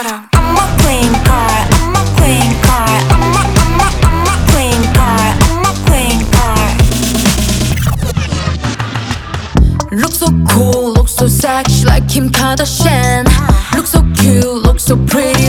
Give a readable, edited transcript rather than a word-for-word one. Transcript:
것처럼 I'm a queen car, I'm a queen car, I'm a queen car, I'm a queen car. Look so cool, look so sexy like Kim Kardashian. Look so cute, look so pretty